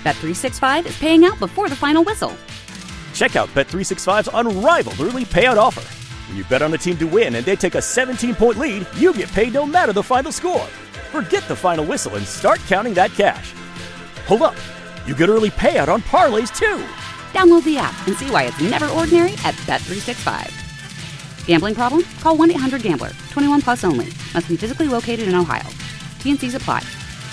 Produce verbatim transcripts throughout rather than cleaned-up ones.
Bet three sixty-five is paying out before the final whistle. Check out Bet three sixty-five's unrivaled early payout offer. When you bet on a team to win and they take a seventeen-point lead, you get paid no matter the final score. Forget the final whistle and start counting that cash. Hold up. You get early payout on parlays, too. Download the app and see why it's never ordinary at Bet three sixty-five. Gambling problem? Call one eight hundred gambler. twenty-one plus only. Must be physically located in Ohio. T and C's apply.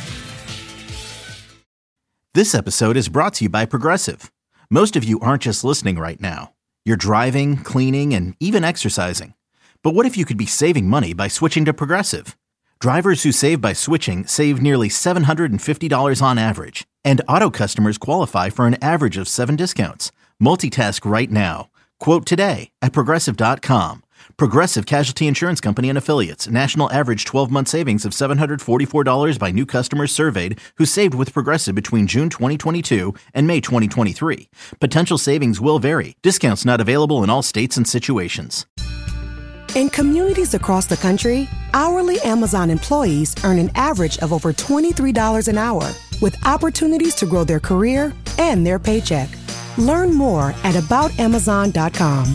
This episode is brought to you by Progressive. Most of you aren't just listening right now. You're driving, cleaning, and even exercising. But what if you could be saving money by switching to Progressive? Drivers who save by switching save nearly seven hundred fifty dollars on average. And auto customers qualify for an average of seven discounts. Multitask right now. Quote today at Progressive dot com. Progressive Casualty Insurance Company and Affiliates. National average twelve-month savings of seven hundred forty-four dollars by new customers surveyed who saved with Progressive between June twenty twenty-two and May twenty twenty-three. Potential savings will vary. Discounts not available in all states and situations. In communities across the country, hourly Amazon employees earn an average of over twenty-three dollars an hour, with opportunities to grow their career and their paycheck. Learn more at about amazon dot com.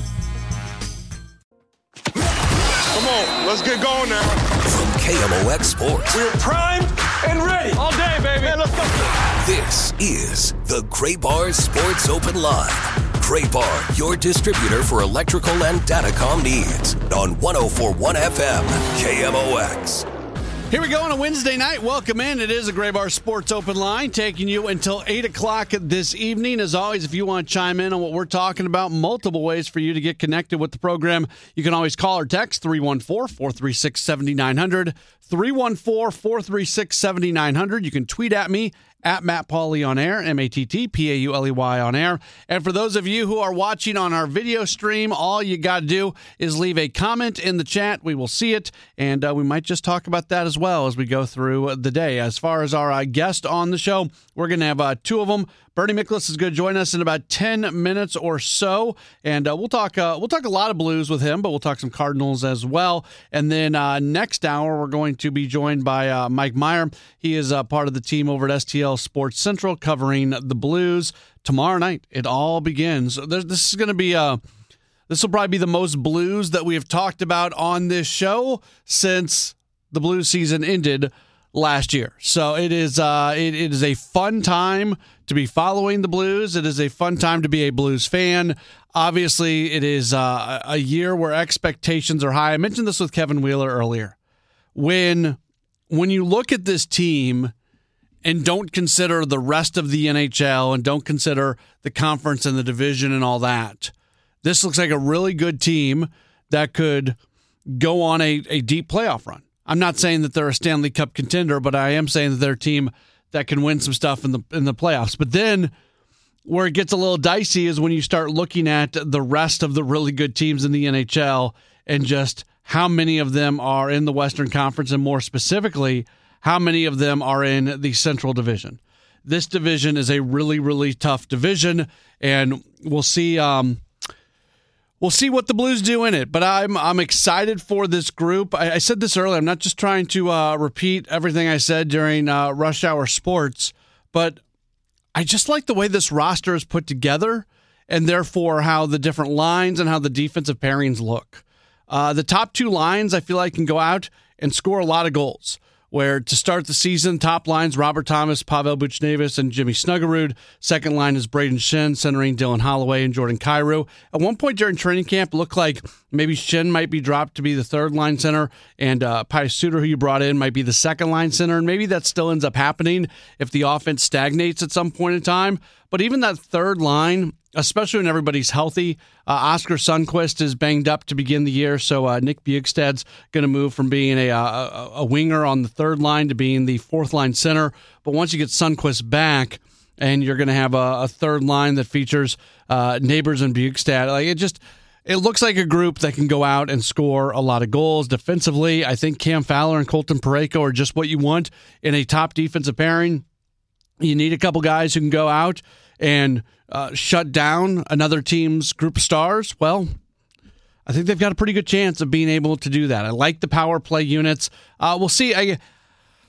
Come on, let's get going now. From K M O X Sports. We're primed and ready. All day, baby. Hey, let's go. This is the Gray Bar Sports Open Line. Gray Bar, your distributor for electrical and datacom needs. On one oh four point one F M, K M O X. Here we go on a Wednesday night. Welcome in. It is a Gray Bar Sports Open Line, taking you until eight o'clock this evening. As always, if you want to chime in on what we're talking about, multiple ways for you to get connected with the program. You can always call or text three one four, four three six, seven nine zero zero, three one four, four three six, seven nine zero zero. You can tweet at me, at Matt Pauley on air, M A T T P A U L E Y on air. And for those of you who are watching on our video stream, all you got to do is leave a comment in the chat. We will see it, and uh, we might just talk about that as well as we go through the day. As far as our uh, guest on the show, we're going to have uh, two of them. Bernie Miklasz is going to join us in about ten minutes or so, and uh, we'll talk uh, we'll talk a lot of Blues with him, but we'll talk some Cardinals as well. And then uh, next hour, we're going to be joined by uh, Mike Meyer. He is uh, part of the team over at S T L Sports Central covering the Blues. Tomorrow night, it all begins. There's, this is going to be a this will probably be the most Blues that we have talked about on this show since the Blues season ended last year. So it is uh, it, it is a fun time to be following the Blues. It is a fun time to be a Blues fan. Obviously, it is uh, a year where expectations are high. I mentioned this with Kevin Wheeler earlier. When when you look at this team and don't consider the rest of the N H L and don't consider the conference and the division and all that, this looks like a really good team that could go on a, a deep playoff run. I'm not saying that they're a Stanley Cup contender, but I am saying that they're a team that can win some stuff in the in the playoffs. But then where it gets a little dicey is when you start looking at the rest of the really good teams in the N H L and just how many of them are in the Western Conference, and more specifically, how many of them are in the Central Division. This division is a really, really tough division, and we'll see um, we'll see what the Blues do in it. But I'm I'm excited for this group. I, I said this earlier. I'm not just trying to uh, repeat everything I said during uh, Rush Hour Sports, but I just like the way this roster is put together, and therefore how the different lines and how the defensive pairings look. Uh, the top two lines, I feel like, can go out and score a lot of goals. Where to start the season, top lines, Robert Thomas, Pavel Buchnevich, and Jimmy Snuggerud. Second line is Braden Shen, centering Dylan Holloway and Jordan Kyrou. At one point during training camp, it looked like maybe Shen might be dropped to be the third line center, and uh, Pius Suter, who you brought in, might be the second line center, and maybe that still ends up happening if the offense stagnates at some point in time. But even that third line, especially when everybody's healthy. Uh, Oscar Sundqvist is banged up to begin the year, so uh, Nick Bjugstad's going to move from being a, a a winger on the third line to being the fourth line center. But once you get Sundqvist back, and you're going to have a, a third line that features uh, Neighbors and Bjugstad, like it just it looks like a group that can go out and score a lot of goals. Defensively, I think Cam Fowler and Colton Parayko are just what you want in a top defensive pairing. You need a couple guys who can go out and uh, shut down another team's group of stars. Well, I think they've got a pretty good chance of being able to do that. I like the power play units. Uh, we'll see. I,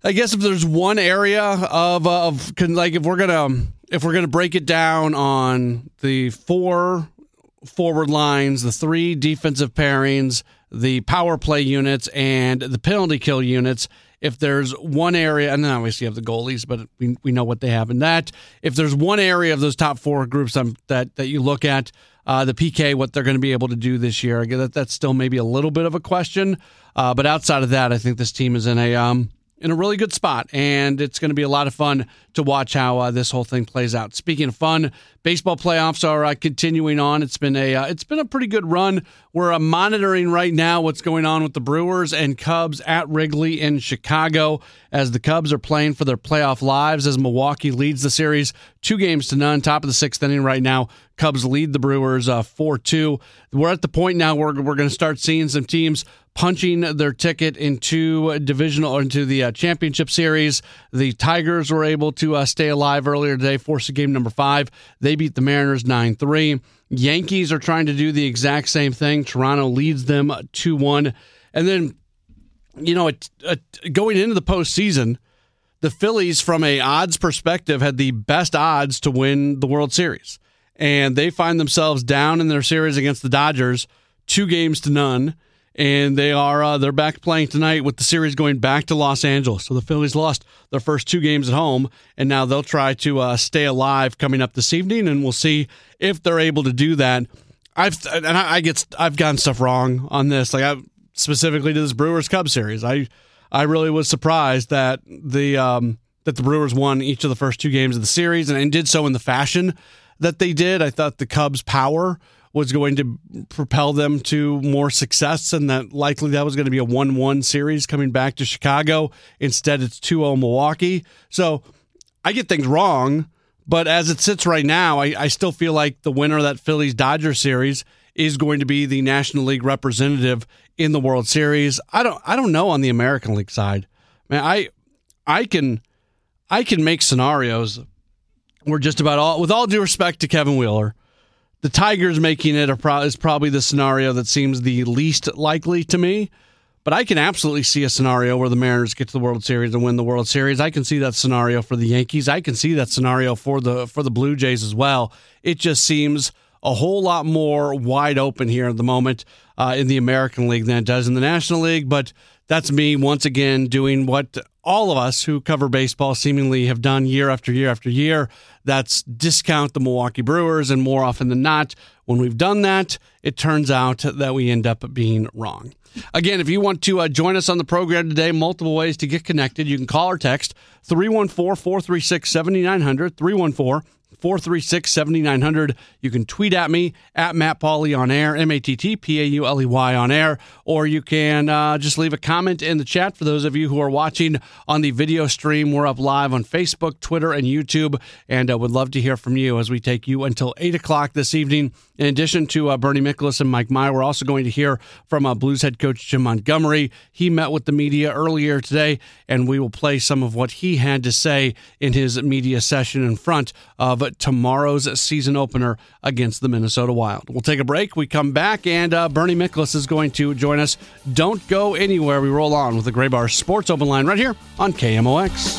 I guess if there's one area of of like if we're gonna if we're gonna break it down on the four forward lines, the three defensive pairings, the power play units, and the penalty kill units. If there's one area, and then obviously you have the goalies, but we we know what they have in that. If there's one area of those top four groups um, that that you look at, uh, the P K, what they're going to be able to do this year, again, that that's still maybe a little bit of a question. Uh, but outside of that, I think this team is in a um. in a really good spot, and it's going to be a lot of fun to watch how uh, this whole thing plays out. Speaking of fun, baseball playoffs are uh, continuing on. It's been a uh, it's been a pretty good run. We're uh, monitoring right now what's going on with the Brewers and Cubs at Wrigley in Chicago, as the Cubs are playing for their playoff lives as Milwaukee leads the series two games to none. Top of the sixth inning right now. Cubs lead the Brewers uh, four two. We're at the point now where we're going to start seeing some teams punching their ticket into divisional or into the uh, championship series. The Tigers were able to uh, stay alive earlier today, force a game number five. They beat the Mariners nine three. Yankees are trying to do the exact same thing. Toronto leads them two one. And then, you know, it, it, going into the postseason, the Phillies, from a odds perspective, had the best odds to win the World Series. And they find themselves down in their series against the Dodgers, two games to none. And they are uh, they're back playing tonight with the series going back to Los Angeles. So the Phillies lost their first two games at home, and now they'll try to uh, stay alive coming up this evening, and we'll see if they're able to do that. I've and I, I get I've gotten stuff wrong on this, like I, specifically to this Brewers Cubs series. I I really was surprised that the um, that the Brewers won each of the first two games of the series, and, and did so in the fashion that they did. I thought the Cubs' power was going to propel them to more success, and that likely that was going to be a one one series coming back to Chicago. Instead, it's two oh Milwaukee. So I get things wrong, but as it sits right now, I, I still feel like the winner of that Phillies-Dodgers series is going to be the National League representative in the World Series. I don't I don't know on the American League side. Man, I I can I can make scenarios where just about all, with all due respect to Kevin Wheeler, the Tigers making it is probably the scenario that seems the least likely to me. But I can absolutely see a scenario where the Mariners get to the World Series and win the World Series. I can see that scenario for the Yankees. I can see that scenario for the for the Blue Jays as well. It just seems a whole lot more wide open here at the moment uh, in the American League than it does in the National League. But that's me once again doing what all of us who cover baseball seemingly have done year after year after year. That's discount the Milwaukee Brewers, and more often than not, when we've done that, it turns out that we end up being wrong. Again, if you want to uh, join us on the program today, multiple ways to get connected. You can call or text three one four, four three six, seven nine zero zero, three one four, four three six, seven nine zero zero. You can tweet at me, at Matt Pauley on air, M A T T P A U L E Y on air, or you can uh, just leave a comment in the chat. For those of you who are watching on the video stream, we're up live on Facebook, Twitter, and YouTube, and uh, would love to hear from you as we take you until eight o'clock this evening. In addition to uh, Bernie Miklasz and Mike Meyer, we're also going to hear from uh, Blues head coach Jim Montgomery. He met with the media earlier today, and we will play some of what he had to say in his media session in front of tomorrow's season opener against the Minnesota Wild. We'll take a break. We come back, and uh, Bernie Miklasz is going to join us. Don't go anywhere. We roll on with the Gray Bar Sports Open Line right here on K M O X.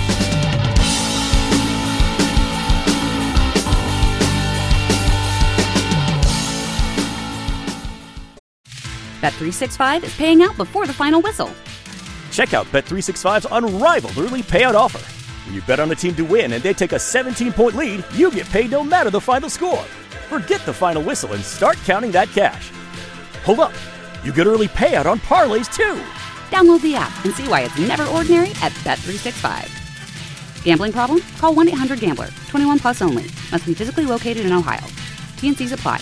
Bet three sixty-five is paying out before the final whistle. Check out Bet three sixty-five's unrivaled early payout offer. When you bet on a team to win and they take a seventeen-point lead, you get paid no matter the final score. Forget the final whistle and start counting that cash. Hold up. You get early payout on parlays, too. Download the app and see why it's never ordinary at Bet three sixty-five. Gambling problem? Call one eight hundred gambler. twenty-one plus only. Must be physically located in Ohio. T and C's apply.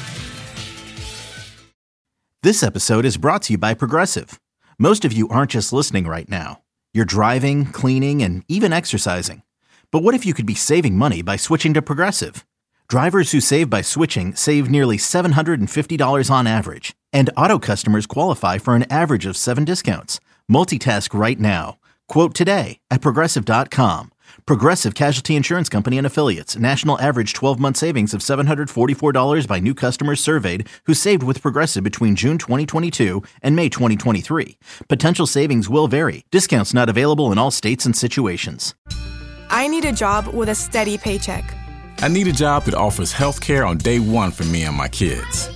This episode is brought to you by Progressive. Most of you aren't just listening right now. You're driving, cleaning, and even exercising. But what if you could be saving money by switching to Progressive? Drivers who save by switching save nearly seven hundred fifty dollars on average. And auto customers qualify for an average of seven discounts. Multitask right now. Quote today at Progressive dot com. Progressive Casualty Insurance Company and Affiliates. National average twelve-month savings of seven hundred forty-four dollars by new customers surveyed who saved with Progressive between June twenty twenty-two and May twenty twenty-three. Potential savings will vary. Discounts not available in all states and situations. I need a job with a steady paycheck. I need a job that offers health care on day one for me and my kids.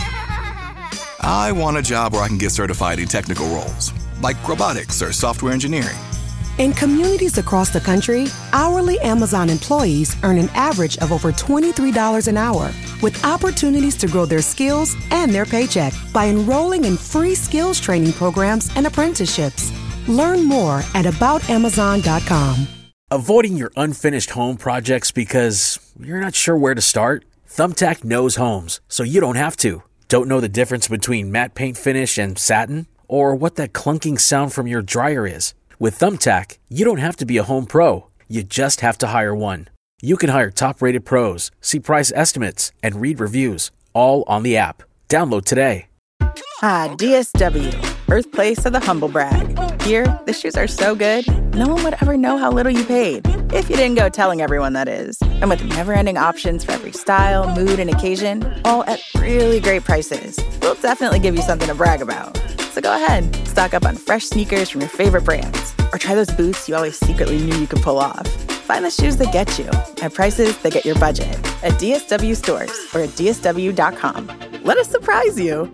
I want a job where I can get certified in technical roles, like robotics or software engineering. In communities across the country, hourly Amazon employees earn an average of over twenty-three dollars an hour, with opportunities to grow their skills and their paycheck by enrolling in free skills training programs and apprenticeships. Learn more at about amazon dot com. Avoiding your unfinished home projects because you're not sure where to start? Thumbtack knows homes, so you don't have to. Don't know the difference between matte paint finish and satin? Or what that clunking sound from your dryer is? With Thumbtack, you don't have to be a home pro. You just have to hire one. You can hire top-rated pros, see price estimates, and read reviews, all on the app. Download today. Ah, D S W, birthplace of the humble brag. Here, the shoes are so good, no one would ever know how little you paid. If you didn't go telling everyone, that is. And with never-ending options for every style, mood, and occasion, all at really great prices, we'll definitely give you something to brag about. So go ahead, stock up on fresh sneakers from your favorite brands, or try those boots you always secretly knew you could pull off. Find the shoes that get you at prices that get your budget at D S W stores or at D S W dot com. Let us surprise you.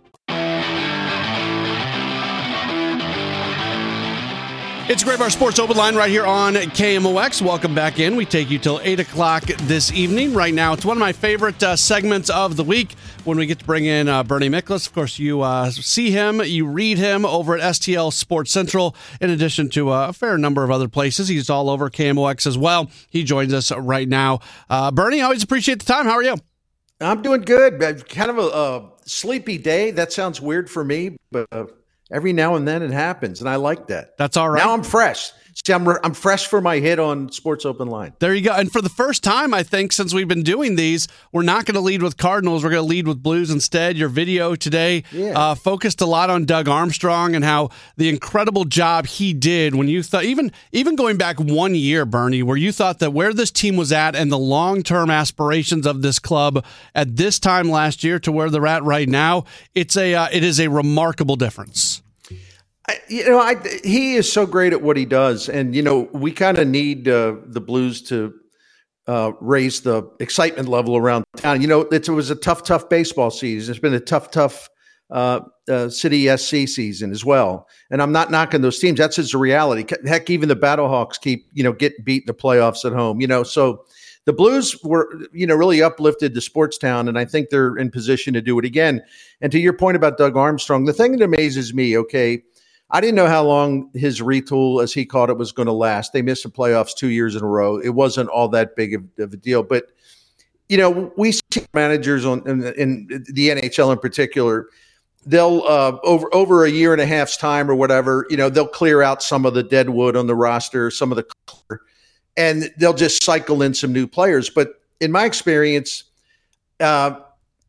It's Grey Bar Sports Open Line right here on K M O X. Welcome back in. We take you till eight o'clock this evening. Right now, it's one of my favorite uh, segments of the week when we get to bring in uh, Bernie Miklasz. Of course, you uh, see him, you read him over at S T L Sports Central, in addition to uh, a fair number of other places. He's all over K M O X as well. He joins us right now. Uh, Bernie, always appreciate the time. How are you? I'm doing good. Kind of a, a sleepy day. That sounds weird for me, but... Uh... Every now and then it happens, and I like that. That's all right. Now I'm fresh. See, I'm, re- I'm fresh for my hit on Sports Open Line. There you go. And for the first time, I think, since we've been doing these, we're not going to lead with Cardinals. We're going to lead with Blues instead. Your video today yeah. uh, focused a lot on Doug Armstrong and how the incredible job he did when you thought, even, even going back one year, Bernie, where you thought that where this team was at and the long-term aspirations of this club at this time last year to where they're at right now, it's a uh, it is a remarkable difference. I, you know, I, he is so great at what he does. And, you know, we kind of need uh, the Blues to uh, raise the excitement level around town. You know, it, it was a tough, tough baseball season. It's been a tough, tough uh, uh, City S C season as well. And I'm not knocking those teams. That's just a reality. Heck, even the Battlehawks keep, you know, getting beat in the playoffs at home, you know. So the Blues were, you know, really uplifted to sports town, and I think they're in position to do it again. And to your point about Doug Armstrong, the thing that amazes me, okay, I didn't know how long his retool, as he called it, was going to last. They missed the playoffs two years in a row. It wasn't all that big of, of a deal. But, you know, we see managers on in, in the N H L in particular, they'll uh, over over a year and a half's time or whatever, you know, they'll clear out some of the dead wood on the roster, some of the – and they'll just cycle in some new players. But in my experience, uh,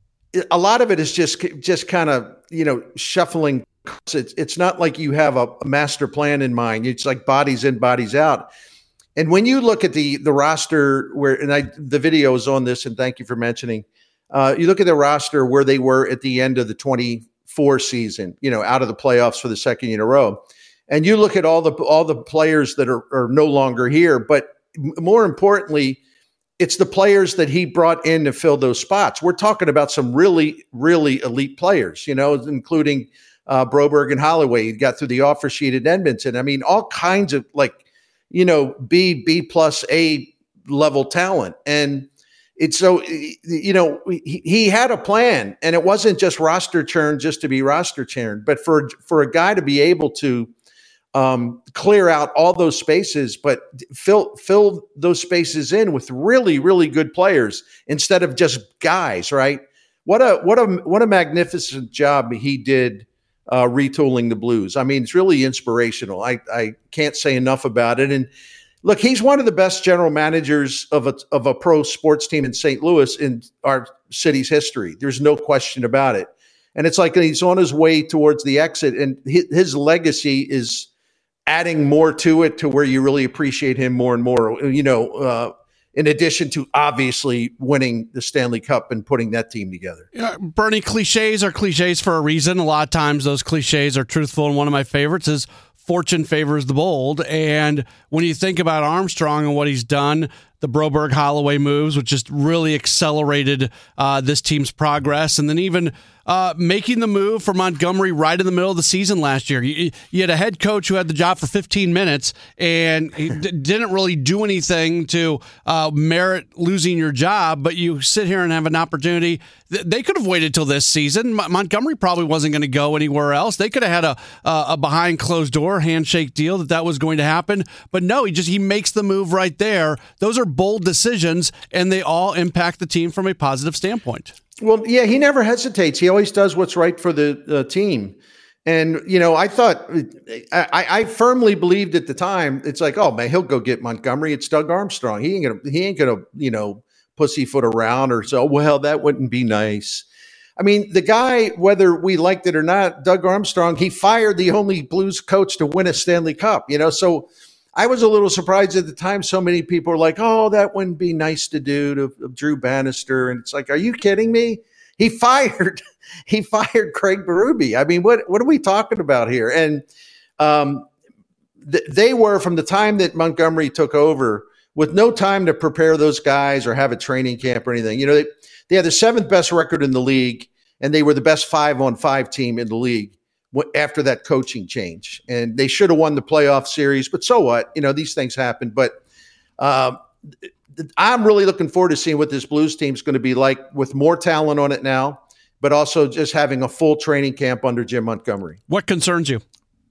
a lot of it is just just kind of, you know, shuffling. It's it's not like you have a, a master plan in mind. It's like bodies in, bodies out. And when you look at the the roster where, and I the video is on this, and thank you for mentioning, uh, you look at the roster where they were at the end of the twenty-four season, you know, out of the playoffs for the second year in a row. And you look at all the all the players that are, are no longer here, but more importantly, it's the players that he brought in to fill those spots. We're talking about some really, really elite players, you know, including Uh, Broberg and Holloway. He got through the offer sheet at Edmonton. I mean, all kinds of like, you know, B, B plus A level talent. And it's so, you know, he, he had a plan, and it wasn't just roster churn just to be roster churn, but for, for a guy to be able to um, clear out all those spaces, but fill, fill those spaces in with really, really good players instead of just guys, right? What a, what a, what a magnificent job he did Uh, retooling the Blues. I mean, it's really inspirational. I, I can't say enough about it. And look, he's one of the best general managers of a, of a pro sports team in Saint Louis in our city's history. There's no question about it. And it's like he's on his way towards the exit, and his, his legacy is adding more to it to where you really appreciate him more and more, you know, uh, in addition to obviously winning the Stanley Cup and putting that team together. Yeah, Bernie, cliches are cliches for a reason. A lot of times those cliches are truthful, and one of my favorites is fortune favors the bold. And when you think about Armstrong and what he's done, the Broberg Holloway moves, which just really accelerated uh, this team's progress, and then even uh, making the move for Montgomery right in the middle of the season last year. You, you had a head coach who had the job for fifteen minutes, and he d- didn't really do anything to uh, merit losing your job, but you sit here and have an opportunity. They could have waited till this season. Montgomery probably wasn't going to go anywhere else. They could have had a a behind closed door handshake deal that that was going to happen, but no, he just he makes the move right there. Those are bold decisions, and they all impact the team from a positive standpoint. Well, yeah, he never hesitates. He always does what's right for the uh, team. And, you know, I thought, I, I firmly believed at the time, it's like, oh, man, he'll go get Montgomery. It's Doug Armstrong. He ain't going to, he ain't going to, you know, pussyfoot around or so. Well, that wouldn't be nice. I mean, the guy, whether we liked it or not, Doug Armstrong, he fired the only Blues coach to win a Stanley Cup, you know, so I was a little surprised at the time. So many people were like, oh, that wouldn't be nice to do to, to Drew Bannister. And it's like, are you kidding me? He fired, he fired Craig Berube. I mean, what, what are we talking about here? And um, th- they were, from the time that Montgomery took over, with no time to prepare those guys or have a training camp or anything. You know, they, they had the seventh best record in the league, and they were the best five on five team in the league after that coaching change. And they should have won the playoff series, but so what? You know, these things happen. But uh, I'm really looking forward to seeing what this Blues team is going to be like with more talent on it now, but also just having a full training camp under Jim Montgomery. What concerns you?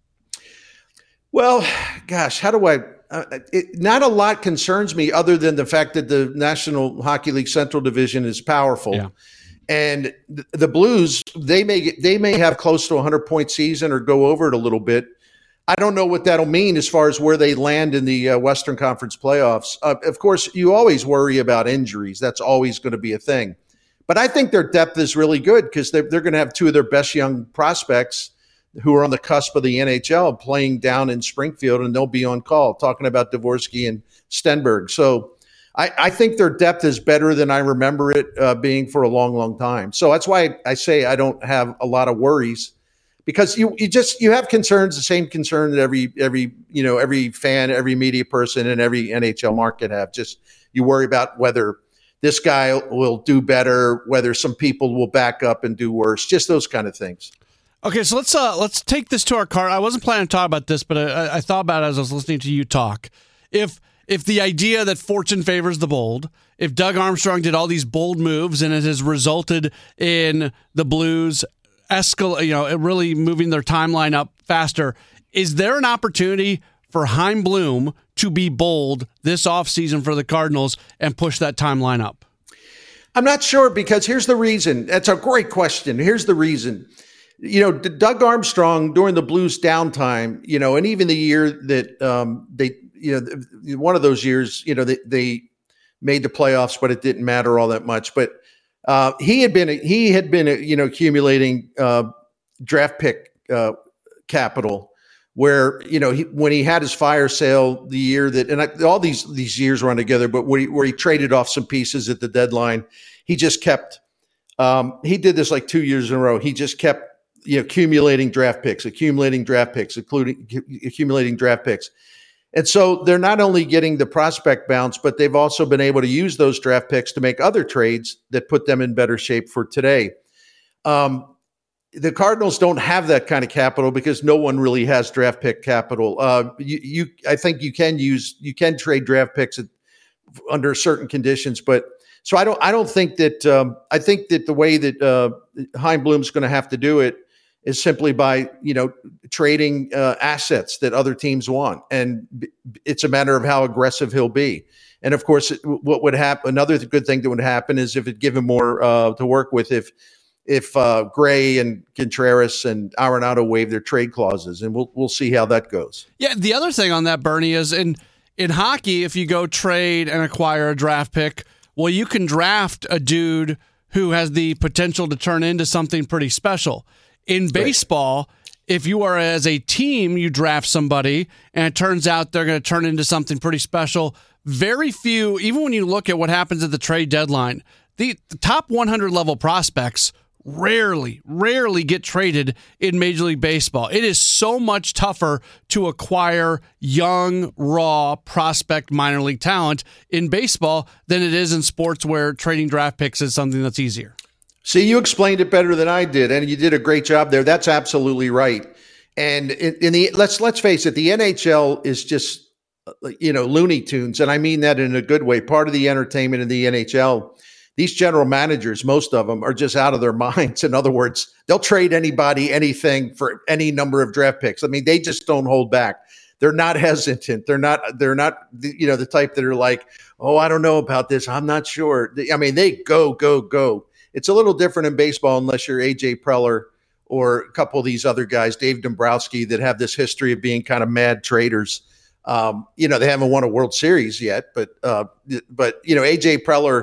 Well, gosh, how do I uh, – it, not a lot concerns me other than the fact that the National Hockey League Central Division is powerful. Yeah. And the Blues, they may get, they may have close to a hundred-point season or go over it a little bit. I don't know what that'll mean as far as where they land in the uh, Western Conference playoffs. Uh, of course, you always worry about injuries. That's always going to be a thing. But I think their depth is really good because they're, they're going to have two of their best young prospects who are on the cusp of the N H L playing down in Springfield, and they'll be on call, talking about Dvorsky and Stenberg. So I, I think their depth is better than I remember it uh, being for a long, long time. So that's why I say I don't have a lot of worries, because you you just you have concerns, the same concern that every every you know every fan, every media person, and every N H L market have. Just you worry about whether this guy will do better, whether some people will back up and do worse, just those kind of things. Okay, so let's uh, let's take this to our car. I wasn't planning to talk about this, but I, I thought about it as I was listening to you talk. If If the idea that fortune favors the bold, if Doug Armstrong did all these bold moves and it has resulted in the Blues escal- you know, really moving their timeline up faster, is there an opportunity for Chaim Bloom to be bold this offseason for the Cardinals and push that timeline up? I'm not sure, because here's the reason. That's a great question. Here's the reason. You know, Doug Armstrong during the Blues downtime, you know, and even the year that um, they – you know, one of those years, you know, they, they made the playoffs, but it didn't matter all that much. But uh, he had been, he had been, you know, accumulating uh, draft pick uh, capital, where, you know, he, when he had his fire sale the year that, and I, all these these years run together, but where he, where he traded off some pieces at the deadline, he just kept. Um, he did this like two years in a row. He just kept, you know, accumulating draft picks, accumulating draft picks, including accumulating draft picks. And so they're not only getting the prospect bounce, but they've also been able to use those draft picks to make other trades that put them in better shape for today. Um, the Cardinals don't have that kind of capital because no one really has draft pick capital. Uh, you, you, I think you can use, you can trade draft picks at, under certain conditions, but so I don't, I don't think that. Um, I think that the way that uh, Chaim Bloom's going to have to do it is simply by, you know, trading uh, assets that other teams want. And b- it's a matter of how aggressive he'll be. And of course, what would happen, another good thing that would happen is if it give him more uh, to work with, if if uh, Gray and Contreras and Arenado waive their trade clauses, and we'll we'll see how that goes. Yeah, the other thing on that, Bernie, is in, in hockey, if you go trade and acquire a draft pick, well, you can draft a dude who has the potential to turn into something pretty special. In baseball, if you are as a team, you draft somebody and it turns out they're going to turn into something pretty special. Very few, even when you look at what happens at the trade deadline, the, the top one hundred level prospects rarely, rarely get traded in Major League Baseball. It is so much tougher to acquire young, raw, prospect minor league talent in baseball than it is in sports where trading draft picks is something that's easier. See, you explained it better than I did, and you did a great job there. That's absolutely right. And in, in the let's let's face it, the N H L is just, you know, Looney Tunes, and I mean that in a good way. Part of the entertainment in the N H L. These general managers, most of them, are just out of their minds. In other words, they'll trade anybody, anything for any number of draft picks. I mean, they just don't hold back. They're not hesitant. They're not. They're not. You know, the type that are like, "Oh, I don't know about this. I'm not sure." I mean, they go, go, go. It's a little different in baseball, unless you're A J Preller or a couple of these other guys, Dave Dombrowski, that have this history of being kind of mad traders. Um, you know, they haven't won a World Series yet, but uh, but you know, A J Preller.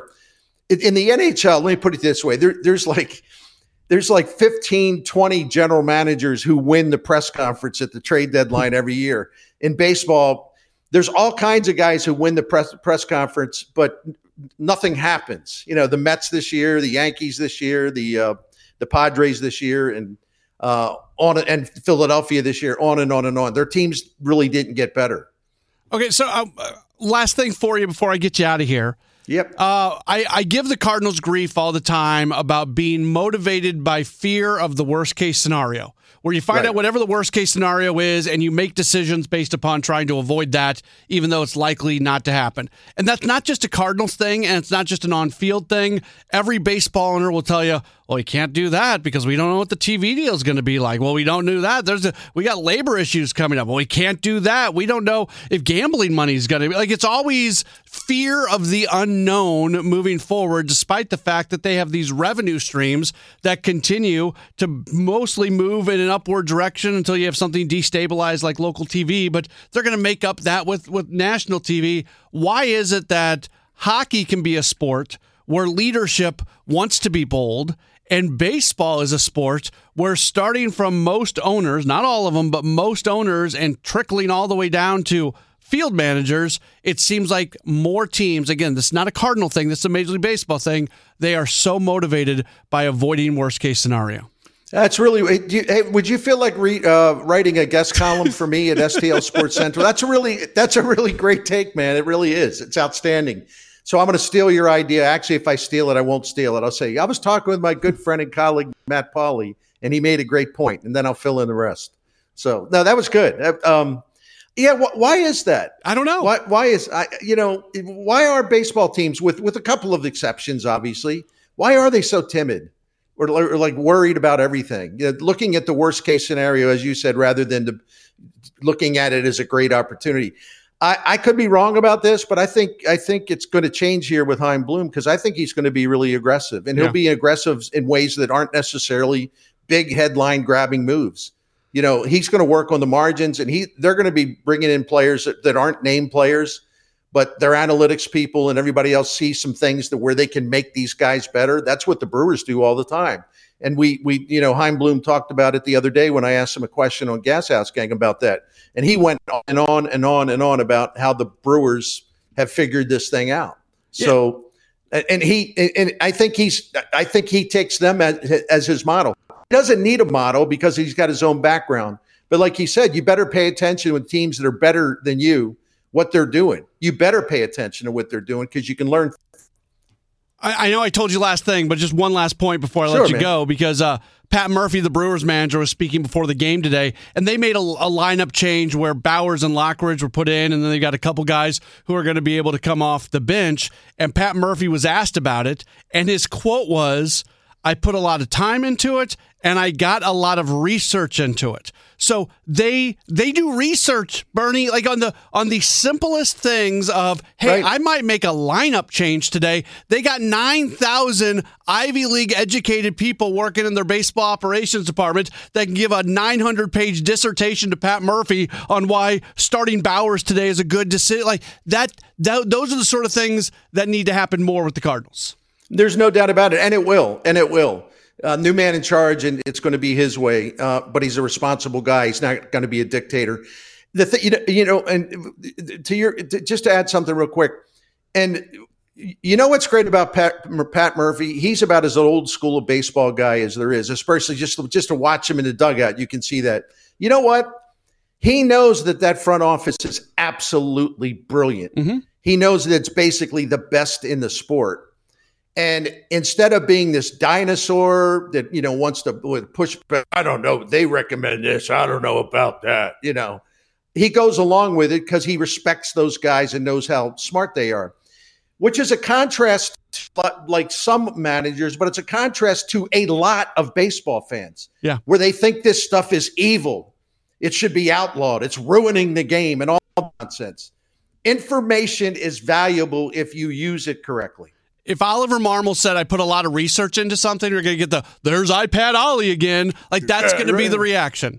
In the N H L, let me put it this way. There, there's like there's like fifteen, twenty general managers who win the press conference at the trade deadline every year. In baseball, there's all kinds of guys who win the press press conference, but nothing happens. You know, the Mets this year, the Yankees this year, the uh, the Padres this year, and uh, on and Philadelphia this year, on and on and on. Their teams really didn't get better. Okay, so uh, last thing for you before I get you out of here. Yep. Uh, I, I give the Cardinals grief all the time about being motivated by fear of the worst case scenario, where you find Right. out whatever the worst case scenario is and you make decisions based upon trying to avoid that, even though it's likely not to happen. And that's not just a Cardinals thing, and it's not just an on-field thing. Every baseball owner will tell you, well, you can't do that because we don't know what the T V deal is going to be like. Well, we don't do that. There's a, we got labor issues coming up. Well, we can't do that. We don't know if gambling money is going to be like, it's always fear of the unknown moving forward, despite the fact that they have these revenue streams that continue to mostly move in an upward direction until you have something destabilized like local T V. But they're going to make up that with, with national T V. Why is it that hockey can be a sport where leadership wants to be bold, and baseball is a sport where, starting from most owners, not all of them, but most owners, and trickling all the way down to field managers, it seems like more teams, again, this is not a Cardinal thing, this is a Major League Baseball thing, they are so motivated by avoiding worst case scenario. That's really. Do you, hey, would you feel like re, uh, writing a guest column for me at S T L Sports Central? That's a really, that's a really great take, man. It really is. It's outstanding. So I'm going to steal your idea. Actually, if I steal it, I won't steal it. I'll say, I was talking with my good friend and colleague, Matt Pauley, and he made a great point, and then I'll fill in the rest. So, no, that was good. Um, yeah, wh- why is that? I don't know. Why, why is, I, you know, why are baseball teams, with, with a couple of exceptions, obviously, why are they so timid or, or like worried about everything? You know, looking at the worst case scenario, as you said, rather than to, looking at it as a great opportunity. I, I could be wrong about this, but I think I think it's going to change here with Chaim Bloom, because I think he's going to be really aggressive, and he'll Yeah. be aggressive in ways that aren't necessarily big headline grabbing moves. You know, he's going to work on the margins, and he they're going to be bringing in players that, that aren't name players, but they're analytics people, and everybody else sees some things that where they can make these guys better. That's what the Brewers do all the time. And we, we, you know, Chaim Bloom talked about it the other day when I asked him a question on Gas House Gang about that. And he went on and on and on and on about how the Brewers have figured this thing out. Yeah. So, and he, and I think he's, I think he takes them as, as his model. He doesn't need a model because he's got his own background. But like he said, you better pay attention with teams that are better than you, what they're doing. You better pay attention to what they're doing, because you can learn. I, I know I told you last thing, but just one last point before I Sure, let you man. go, because uh, Pat Murphy, the Brewers manager, was speaking before the game today, and they made a, a lineup change where Bowers and Lockridge were put in, and then they got a couple guys who are going to be able to come off the bench. And Pat Murphy was asked about it, and his quote was, I put a lot of time into it, and I got a lot of research into it. So they they do research, Bernie, like on the on the simplest things of, hey, Right. I might make a lineup change today. They got nine thousand Ivy League educated people working in their baseball operations department that can give a nine hundred page dissertation to Pat Murphy on why starting Bowers today is a good decision. Like that, that those are the sort of things that need to happen more with the Cardinals. There's no doubt about it, and it will, and it will. uh, new man in charge, and it's going to be his way. Uh, but he's a responsible guy. He's not going to be a dictator. The th- you know, you know, and to your to, just to add something real quick, and you know what's great about Pat Pat Murphy? He's about as old school a baseball guy as there is, especially just just to watch him in the dugout. You can see that. You know what? He knows that that front office is absolutely brilliant. Mm-hmm. He knows that it's basically the best in the sport. And instead of being this dinosaur that, you know, wants to push back, I don't know, they recommend this, I don't know about that, you know, he goes along with it because he respects those guys and knows how smart they are, which is a contrast to, like some managers, but it's a contrast to a lot of baseball fans. Yeah, where they think this stuff is evil. It should be outlawed. It's ruining the game and all nonsense. Information is valuable if you use it correctly. If Oliver Marmol said, I put a lot of research into something, we're going to get the, there's iPad Ollie again. Like, that's going to be the reaction.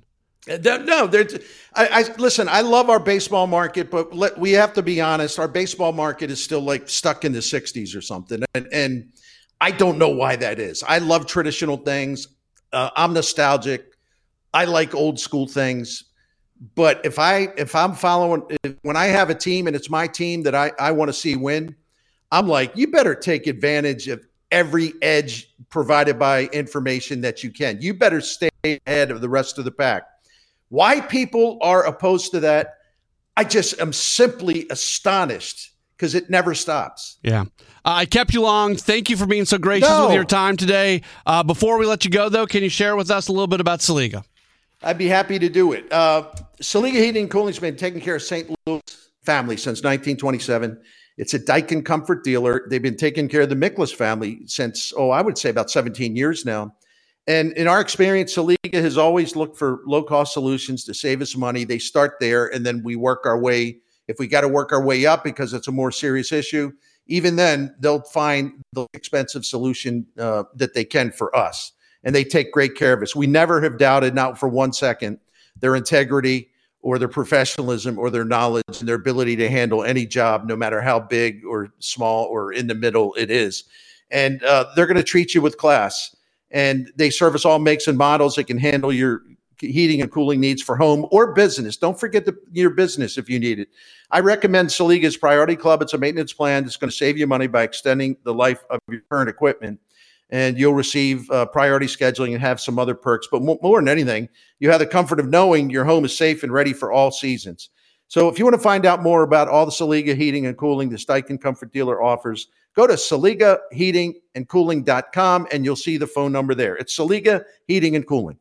No, I, I listen, I love our baseball market, but let, we have to be honest. Our baseball market is still like stuck in the sixties or something. And, and I don't know why that is. I love traditional things. Uh, I'm nostalgic. I like old school things. But if I, if I'm following, if, when I have a team and it's my team that I, I want to see win, I'm like, you better take advantage of every edge provided by information that you can. You better stay ahead of the rest of the pack. Why people are opposed to that, I just am simply astonished because it never stops. Yeah. Uh, I kept you long. Thank you for being so gracious no. with your time today. Uh, before we let you go, though, can you share with us a little bit about Saliga? I'd be happy to do it. Uh, Saliga Heating and Cooling has been taking care of Saint Louis family since nineteen twenty-seven. It's a Daikin Comfort dealer. They've been taking care of the Miklas family since, oh, I would say about seventeen years now. And in our experience, Saliga has always looked for low-cost solutions to save us money. They start there, and then we work our way. If we got to work our way up because it's a more serious issue, even then, they'll find the expensive solution uh, that they can for us. And they take great care of us. We never have doubted, not for one second, their integrity or their professionalism or their knowledge and their ability to handle any job, no matter how big or small or in the middle it is. And uh, they're going to treat you with class. And they service all makes and models. They can handle your heating and cooling needs for home or business. Don't forget the, your business if you need it. I recommend Saliga's Priority Club. It's a maintenance plan that's going to save you money by extending the life of your current equipment. And you'll receive uh, priority scheduling and have some other perks. But more, more than anything, you have the comfort of knowing your home is safe and ready for all seasons. So if you want to find out more about all the Saliga heating and cooling the Daikin Comfort dealer offers, go to Saliga Heating and Cooling dot com and you'll see the phone number there. It's Saliga Heating and Cooling.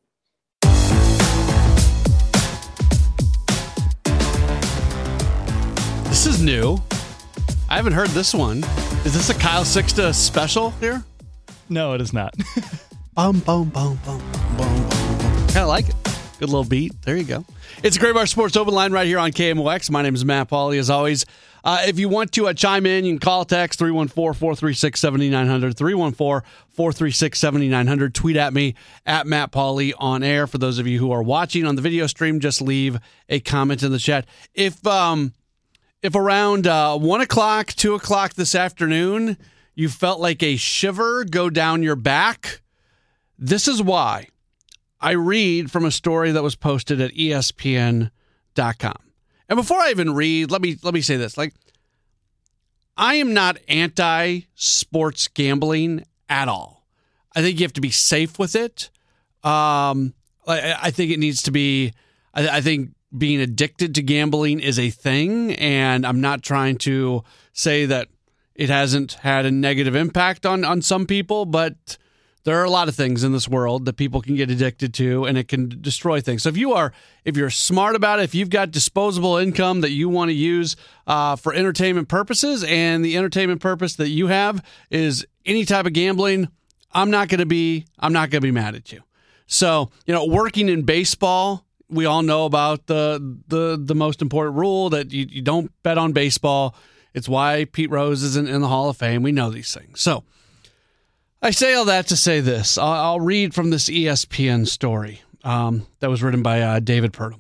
This is new. I haven't heard this one. Is this a Kyle Sixta special here? No, it is not. Bum, bum, bum, bum, bum, bum. Kind of like it. Good little beat. There you go. It's a Great Bar Sports Open Line right here on K M O X. My name is Matt Pauley, as always. Uh, if you want to uh, chime in, you can call, text three one four, four three six, seven nine zero zero, three one four, four three six, seven nine zero zero. Tweet at me, at Matt Pauley on air. For those of you who are watching on the video stream, just leave a comment in the chat. If um, if around uh, one o'clock, two o'clock this afternoon, you felt like a shiver go down your back, this is why. I read from a story that was posted at E S P N dot com. And before I even read, let me let me say this. Like, I am not anti-sports gambling at all. I think you have to be safe with it. Um, I, I think it needs to be, I, I think being addicted to gambling is a thing, and I'm not trying to say that it hasn't had a negative impact on, on some people, but there are a lot of things in this world that people can get addicted to, and it can destroy things. So if you are, if you're smart about it, if you've got disposable income that you want to use uh, for entertainment purposes, and the entertainment purpose that you have is any type of gambling, I'm not going to be, I'm not going to be mad at you. So, you know, working in baseball, we all know about the the the most important rule that you, you don't bet on baseball. It's why Pete Rose isn't in the Hall of Fame. We know these things. So I say all that to say this. I'll, I'll read from this E S P N story um, that was written by uh, David Purdom.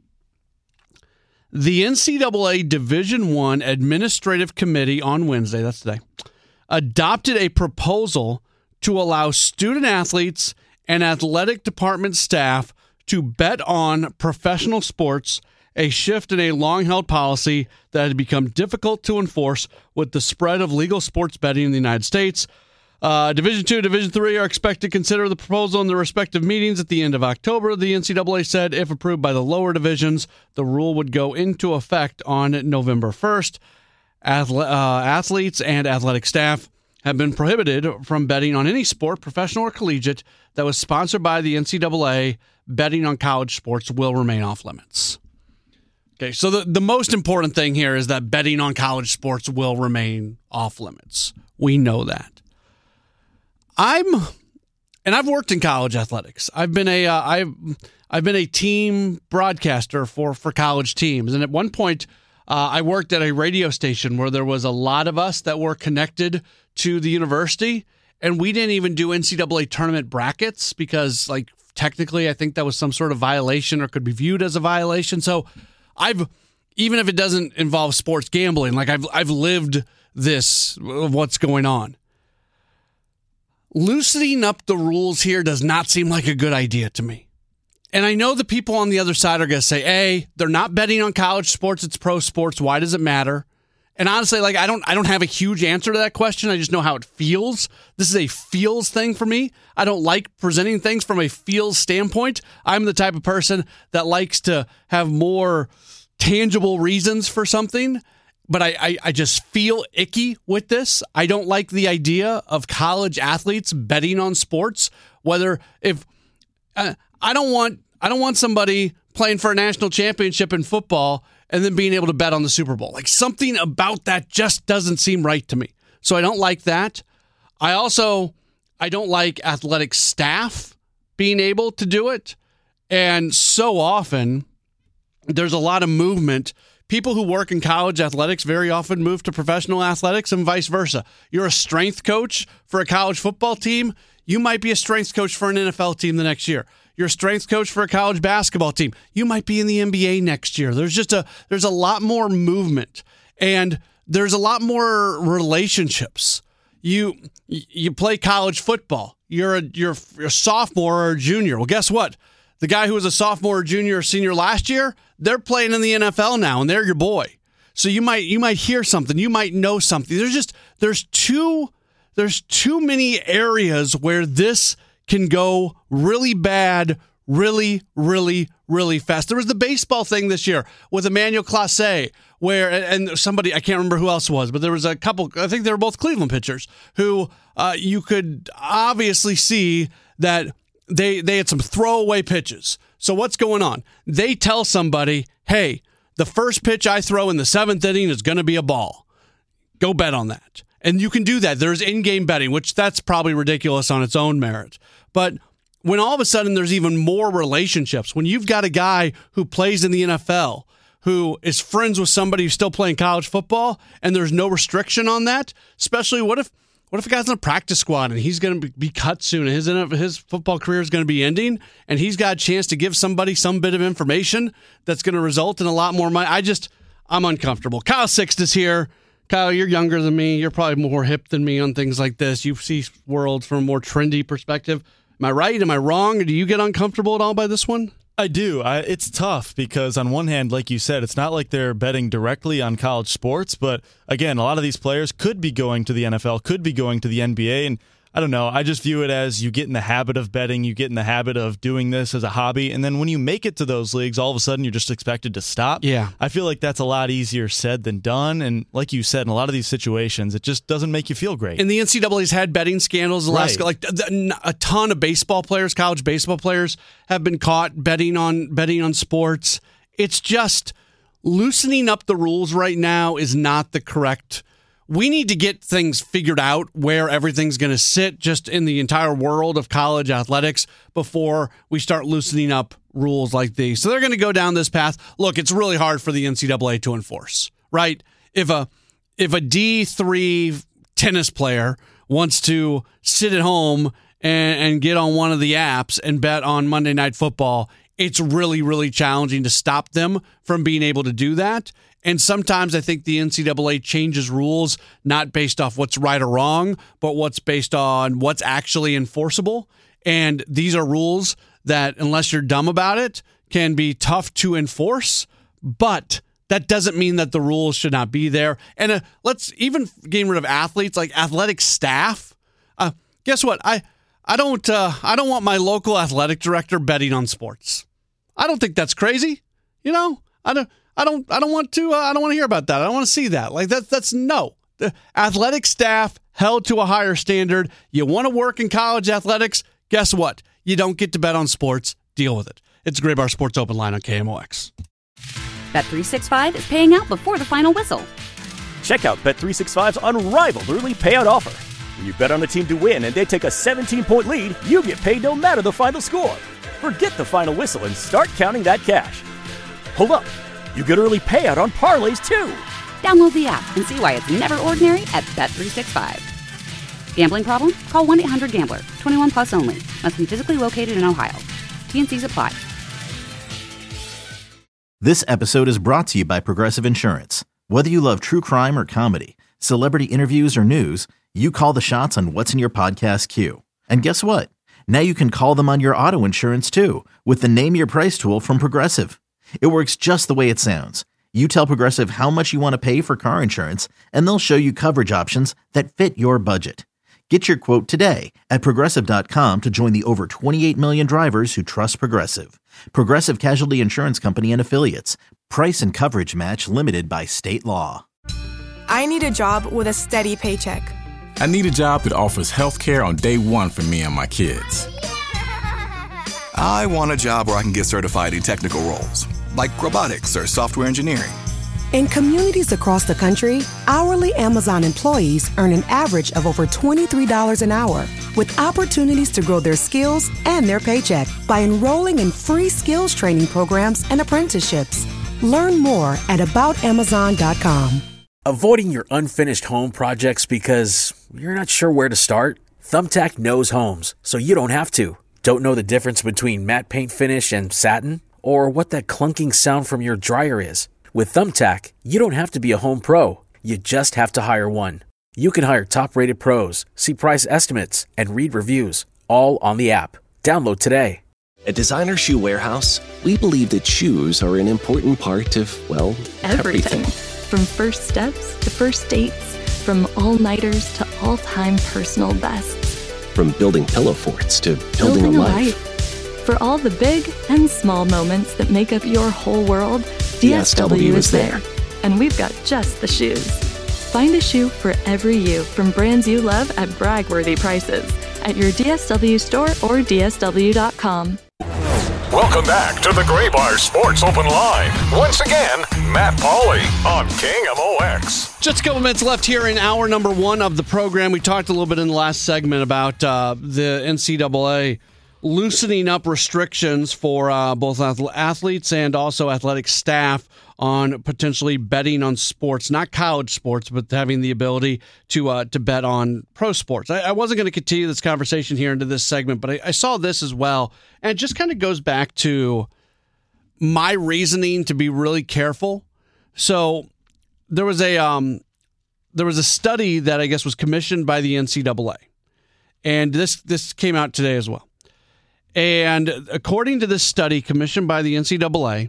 The N C double A Division I Administrative Committee on Wednesday, that's today, adopted a proposal to allow student athletes and athletic department staff to bet on professional sports, a shift in a long-held policy that had become difficult to enforce with the spread of legal sports betting in the United States. Uh, Division two, Division three are expected to consider the proposal in their respective meetings at the end of October. The N C double A said if approved by the lower divisions, the rule would go into effect on November first. Athle- uh, athletes and athletic staff have been prohibited from betting on any sport, professional or collegiate, that was sponsored by the N C double A. Betting on college sports will remain off limits. Okay, so the, the most important thing here is that betting on college sports will remain off limits. We know that. I'm, and I've worked in college athletics. I've been a, uh, I've, I've been a team broadcaster for, for college teams. And at one point, uh, I worked at a radio station where there was a lot of us that were connected to the university. And we didn't even do N C double A tournament brackets because, like, technically I think that was some sort of violation or could be viewed as a violation. So I've, even if it doesn't involve sports gambling, like I've, I've lived this of what's going on. Loosening up the rules here does not seem like a good idea to me. And I know the people on the other side are going to say, hey, they're not betting on college sports, it's pro sports. Why does it matter? And honestly, like I don't I don't have a huge answer to that question. I just know how it feels. This is a feels thing for me. I don't like presenting things from a feels standpoint. I'm the type of person that likes to have more tangible reasons for something. But I, I, I just feel icky with this. I don't like the idea of college athletes betting on sports. Whether if uh, I don't want I don't want somebody playing for a national championship in football and then being able to bet on the Super Bowl. Like something about that just doesn't seem right to me. So I don't like that. I also I don't like athletic staff being able to do it. And so often there's a lot of movement. People who work in college athletics very often move to professional athletics and vice versa. You're a strength coach for a college football team. You might be a strength coach for an N F L team the next year. You're a strength coach for a college basketball team. You might be in the N B A next year. There's just a there's a lot more movement and there's a lot more relationships. You you play college football. You're a you're, you're a sophomore or a junior. Well, guess what? The guy who was a sophomore or junior or senior last year, they're playing in the N F L now, and they're your boy. So you might you might hear something, you might know something. There's just there's too there's too many areas where this can go really bad, really, really, really fast. There was the baseball thing this year with Emmanuel Clase, where and somebody I can't remember who else was, but there was a couple. I think they were both Cleveland pitchers who uh, you could obviously see that. They they had some throwaway pitches. So what's going on? They tell somebody, hey, the first pitch I throw in the seventh inning is going to be a ball. Go bet on that. And you can do that. There's in-game betting, which that's probably ridiculous on its own merit. But when all of a sudden there's even more relationships, when you've got a guy who plays in the N F L, who is friends with somebody who's still playing college football, and there's no restriction on that, especially what if What if a guy's in a practice squad and he's going to be cut soon and his his football career is going to be ending and he's got a chance to give somebody some bit of information that's going to result in a lot more money? I just, I'm uncomfortable. Kyle Sixt is here. Kyle, you're younger than me. You're probably more hip than me on things like this. You see worlds from a more trendy perspective. Am I right? Am I wrong? Or do you get uncomfortable at all by this one? I do. I, it's tough because on one hand, like you said, it's not like they're betting directly on college sports. But again, a lot of these players could be going to the N F L, could be going to the N B A. And I don't know. I just view it as you get in the habit of betting. You get in the habit of doing this as a hobby. And then when you make it to those leagues, all of a sudden you're just expected to stop. Yeah. I feel like that's a lot easier said than done. And like you said, in a lot of these situations, it just doesn't make you feel great. And the N C double A's had betting scandals the last, Right. like a ton of baseball players, college baseball players have been caught betting on betting on sports. It's just loosening up the rules right now is not the correct. We need to get things figured out where everything's going to sit just in the entire world of college athletics before we start loosening up rules like these. So they're going to go down this path. Look, it's really hard for the N C double A to enforce, right? If a if a D three tennis player wants to sit at home and, and get on one of the apps and bet on Monday Night Football, it's really, really challenging to stop them from being able to do that. And sometimes I think the N C double A changes rules not based off what's right or wrong, but what's based on what's actually enforceable. And these are rules that, unless you're dumb about it, can be tough to enforce. But that doesn't mean that the rules should not be there. And uh, let's even getting rid of athletes, like athletic staff. Uh, guess what? I I don't uh, I don't want my local athletic director betting on sports. I don't think that's crazy. You know, I don't. I don't. I don't want to. Uh, I don't want to hear about that. I don't want to see that. Like that. That's no. The athletic staff held to a higher standard. You want to work in college athletics? Guess what? You don't get to bet on sports. Deal with it. It's Gray Bar Sports Open Line on K M O X. Bet three sixty-five is paying out before the final whistle. Check out Bet three sixty-five's unrivaled early payout offer. When you bet on a team to win and they take a seventeen-point lead, you get paid no matter the final score. Forget the final whistle and start counting that cash. Hold up. You get early payout on parlays, too. Download the app and see why it's never ordinary at Bet three sixty-five. Gambling problem? Call one eight hundred gambler. twenty-one plus only. Must be physically located in Ohio. T N Cs apply. This episode is brought to you by Progressive Insurance. Whether you love true crime or comedy, celebrity interviews or news, you call the shots on what's in your podcast queue. And guess what? Now you can call them on your auto insurance, too, with the Name Your Price tool from Progressive. It works just the way it sounds. You tell Progressive how much you want to pay for car insurance, and they'll show you coverage options that fit your budget. Get your quote today at Progressive dot com to join the over twenty-eight million drivers who trust Progressive. Progressive Casualty Insurance Company and Affiliates. Price and coverage match limited by state law. I need a job with a steady paycheck. I need a job that offers health care on day one for me and my kids. I want a job where I can get certified in technical roles, like robotics or software engineering. In communities across the country, hourly Amazon employees earn an average of over twenty-three dollars an hour, with opportunities to grow their skills and their paycheck by enrolling in free skills training programs and apprenticeships. Learn more at about amazon dot com. Avoiding your unfinished home projects because you're not sure where to start? Thumbtack knows homes, so you don't have to. Don't know the difference between matte paint finish and satin? Or what that clunking sound from your dryer is? With Thumbtack, you don't have to be a home pro. You just have to hire one. You can hire top-rated pros, see price estimates, and read reviews, all on the app. Download today. At Designer Shoe Warehouse, we believe that shoes are an important part of, well, everything. everything. From first steps to first dates, from all-nighters to all-time personal bests. From building pillow forts to building, building a, a life. life. For all the big and small moments that make up your whole world, D S W is there. And we've got just the shoes. Find a shoe for every you from brands you love at brag-worthy prices at your D S W store or D S W dot com. Welcome back to the Gray Bar Sports Open Line. Once again, Matt Pauley on K M O X. Just a couple minutes left here in hour number one of the program. We talked a little bit in the last segment about uh, the N C double A loosening up restrictions for uh, both athletes and also athletic staff on potentially betting on sports, not college sports, but having the ability to uh, to bet on pro sports. I, I wasn't going to continue this conversation here into this segment, but I, I saw this as well, and it just kind of goes back to my reasoning to be really careful. So there was a um, there was a study that I guess was commissioned by the N C double A, and this this came out today as well. And according to this study commissioned by the N C double A,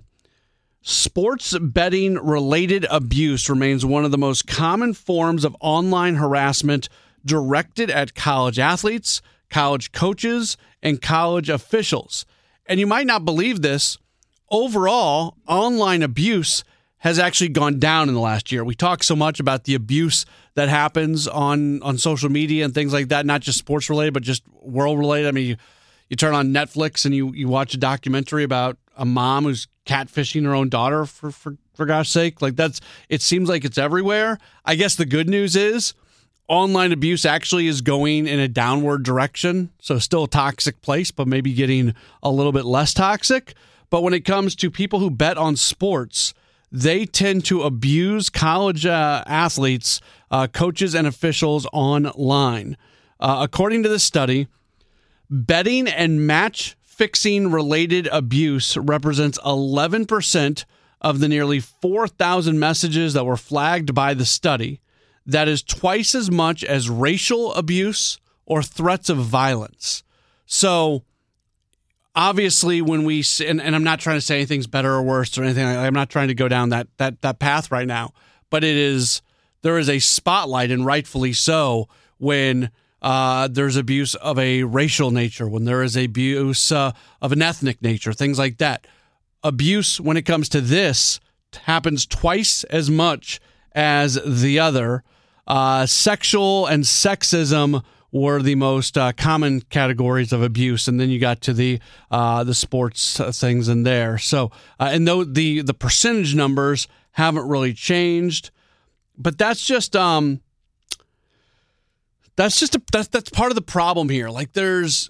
sports betting related abuse remains one of the most common forms of online harassment directed at college athletes, college coaches, and college officials. And you might not believe this, overall, online abuse has actually gone down in the last year. We talk so much about the abuse that happens on, on social media and things like that, not just sports related, but just world related. I mean, you, you turn on Netflix and you, you watch a documentary about a mom who's catfishing her own daughter, for, for, for gosh sake. Like that's, it seems like it's everywhere. I guess the good news is online abuse actually is going in a downward direction. So still a toxic place, but maybe getting a little bit less toxic. But when it comes to people who bet on sports, they tend to abuse college uh, athletes, uh, coaches, and officials online. Uh, according to this study, betting and match fixing related abuse represents eleven percent of the nearly four thousand messages that were flagged by the study, that is twice as much as racial abuse or threats of violence. So obviously when we, and, and I'm not trying to say anything's better or worse or anything, I'm not trying to go down that that that path right now, but it is, there is a spotlight, and rightfully so, when uh, there's abuse of a racial nature, when there is abuse uh, of an ethnic nature, things like that. Abuse when it comes to this happens twice as much as the other. Uh, sexual and sexism were the most uh, common categories of abuse, and then you got to the uh, the sports uh, things in there. So, uh, and though the the percentage numbers haven't really changed, but that's just um, that's just a, that's that's part of the problem here. Like, there's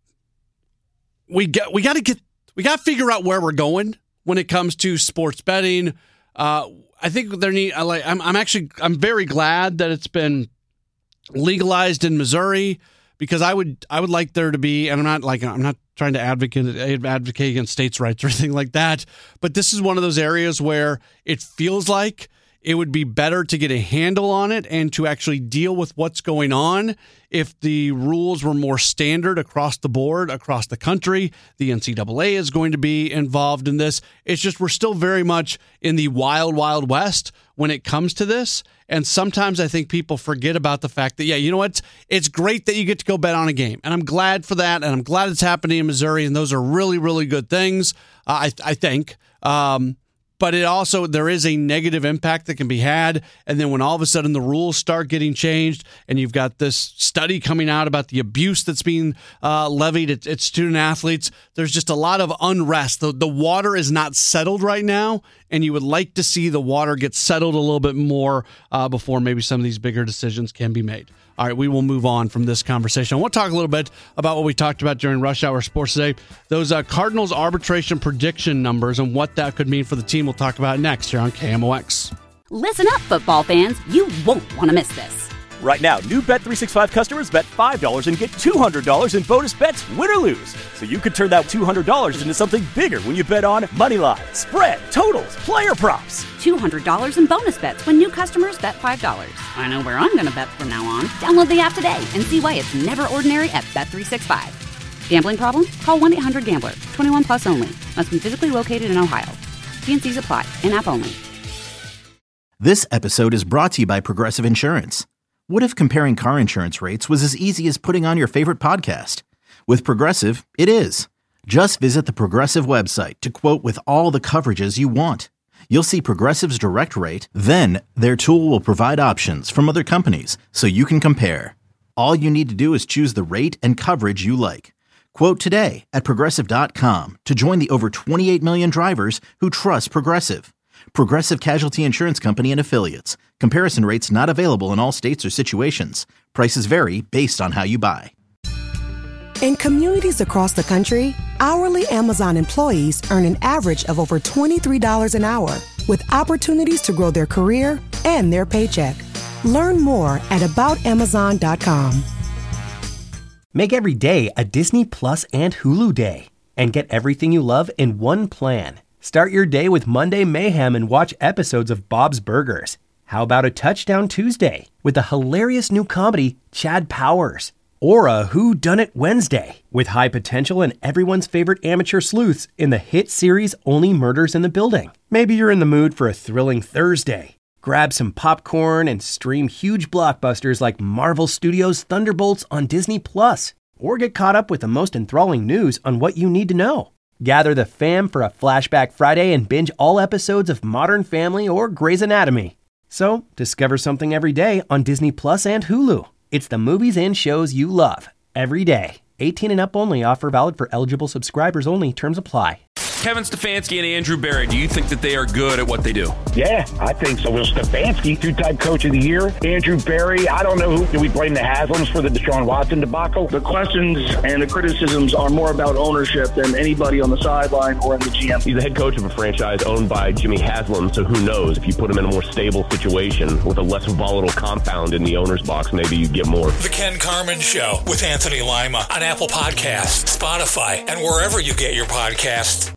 we get we got to get we got to figure out where we're going when it comes to sports betting. Uh, I think there need. I like. I'm. I'm actually. I'm very glad that it's been legalized in Missouri, because I would. I would like there to be. And I'm not like. I'm not trying to advocate advocate against states' rights or anything like that. But this is one of those areas where it feels like it would be better to get a handle on it and to actually deal with what's going on if the rules were more standard across the board, across the country. The N C double A is going to be involved in this. It's just we're still very much in the wild, wild west when it comes to this. And sometimes I think people forget about the fact that, yeah, you know what? It's great that you get to go bet on a game. And I'm glad for that. And I'm glad it's happening in Missouri. And those are really, really good things, uh, I, I think. Um But it also, there is a negative impact that can be had. And then when all of a sudden the rules start getting changed and you've got this study coming out about the abuse that's being uh, levied at, at student athletes, there's just a lot of unrest. The, the water is not settled right now, and you would like to see the water get settled a little bit more uh, before maybe some of these bigger decisions can be made. All right, we will move on from this conversation. I want to talk a little bit about what we talked about during Rush Hour Sports today, those uh, Cardinals arbitration prediction numbers and what that could mean for the team. We'll talk about it next here on K M O X. Listen up, football fans. You won't want to miss this. Right now, new Bet three sixty-five customers bet five dollars and get two hundred dollars in bonus bets, win or lose. So you could turn that two hundred dollars into something bigger when you bet on moneyline, spread, totals, player props. two hundred dollars in bonus bets when new customers bet five dollars. I know where I'm going to bet from now on. Download the app today and see why it's never ordinary at Bet three sixty-five. Gambling problem? Call one eight hundred gambler. twenty-one plus only. Must be physically located in Ohio. T N Cs apply. In-app only. This episode is brought to you by Progressive Insurance. What if comparing car insurance rates was as easy as putting on your favorite podcast? With Progressive, it is. Just visit the Progressive website to quote with all the coverages you want. You'll see Progressive's direct rate, then their tool will provide options from other companies so you can compare. All you need to do is choose the rate and coverage you like. Quote today at Progressive dot com to join the over twenty-eight million drivers who trust Progressive. Progressive Casualty Insurance Company and Affiliates. Comparison rates not available in all states or situations. Prices vary based on how you buy. In communities across the country, hourly Amazon employees earn an average of over twenty-three dollars an hour, with opportunities to grow their career and their paycheck. Learn more at about amazon dot com. Make every day a Disney Plus and Hulu day, and get everything you love in one plan. Start your day with Monday Mayhem and watch episodes of Bob's Burgers. How about a Touchdown Tuesday with the hilarious new comedy Chad Powers? Or a Whodunit Wednesday with high potential and everyone's favorite amateur sleuths in the hit series Only Murders in the Building. Maybe you're in the mood for a thrilling Thursday. Grab some popcorn and stream huge blockbusters like Marvel Studios' Thunderbolts on Disney Plus. Or get caught up with the most enthralling news on What You Need to Know. Gather the fam for a Flashback Friday and binge all episodes of Modern Family or Grey's Anatomy. So, discover something every day on Disney Plus and Hulu. It's the movies and shows you love, every day. eighteen and up only. Offer valid for eligible subscribers only. Terms apply. Kevin Stefanski and Andrew Berry, do you think that they are good at what they do? Yeah, I think so. Well, Stefanski, two-time coach of the year. Andrew Berry, I don't know who. Do we blame the Haslams for the Deshaun Watson debacle? The questions and the criticisms are more about ownership than anybody on the sideline or in the G M. He's the head coach of a franchise owned by Jimmy Haslam, so who knows? If you put him in a more stable situation with a less volatile compound in the owner's box, maybe you get more. The Ken Carman Show with Anthony Lima on Apple Podcasts, Spotify, and wherever you get your podcasts.